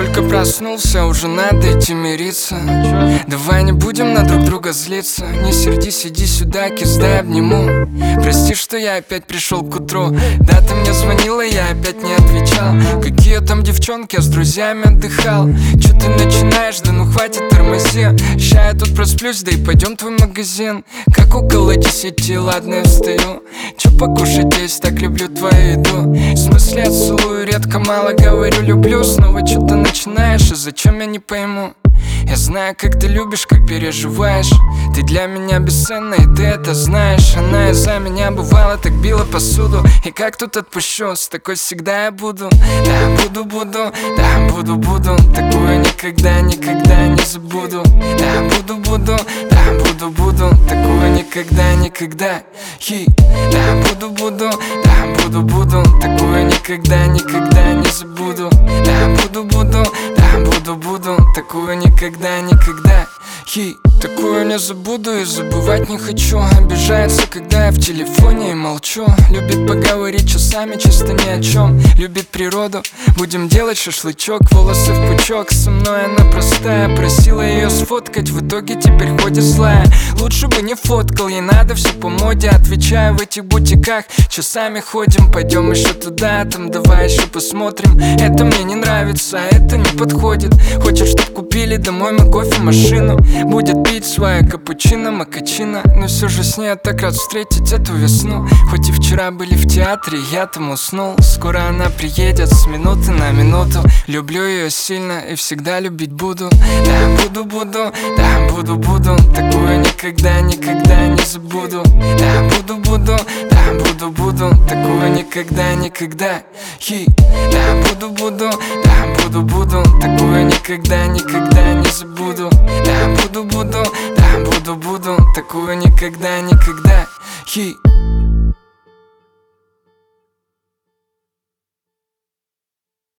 только проснулся, уже надо идти мириться. Давай не будем на друг друга злиться. Не сердись, иди сюда, кис, дай обниму. Прости, что я опять пришел к утру. Да, ты мне звонила, я опять не отвечал. Какие там девчонки, я с друзьями отдыхал. Чё ты начинаешь, да ну хватит, тормози. Ща я тут просплюсь, да и пойдем в твой магазин. Как около 10, ладно, я встаю. Чё покушать есть, так люблю твою еду. В смысле, я целую, редко, мало говорю, люблю. Снова чё-то начинаешь, и зачем, я не пойму. Я знаю, как ты любишь, как переживаешь. Ты для меня бесценна, и ты это знаешь. Она из-за меня бывало так била посуду. И как тут отпущу, с такой всегда я буду. Да, буду, да, буду. Такую никогда не забуду. Да, буду, да, буду. Такую никогда. Хи. Да, буду, да, буду. Такую никогда не забуду. Да, буду, да, буду. Такую никогда. Хи. Такую не забуду и забывать не хочу. Обижается, когда я в телефоне и молчу. Любит поговорить часами, чисто ни о чем. Любит природу, будем делать шашлычок. Волосы в пучок, со мной она простая. Просила ее сфоткать, в итоге теперь ходит злая. Лучше бы не фоткал, ей надо все по моде. Отвечаю, в этих бутиках часами ходим. Пойдем еще туда, там давай еще посмотрим. Это мне не нравится, это не подходит. Хочет, чтоб купили домой мы кофемашину. Будет пить свое капучино, макачино. Но все же с ней я так рад встретить эту весну. Хоть и вчера были в театре, я там уснул. Скоро она приедет с минуты на минуту. Люблю ее сильно и всегда любить буду. Да, буду, да, буду. Такую никогда не забуду. Да, буду, да, буду. Такую никогда. Хи. Да, буду, да, буду. Такую никогда не забуду. Да, буду, да, буду. Такую никогда. Хи.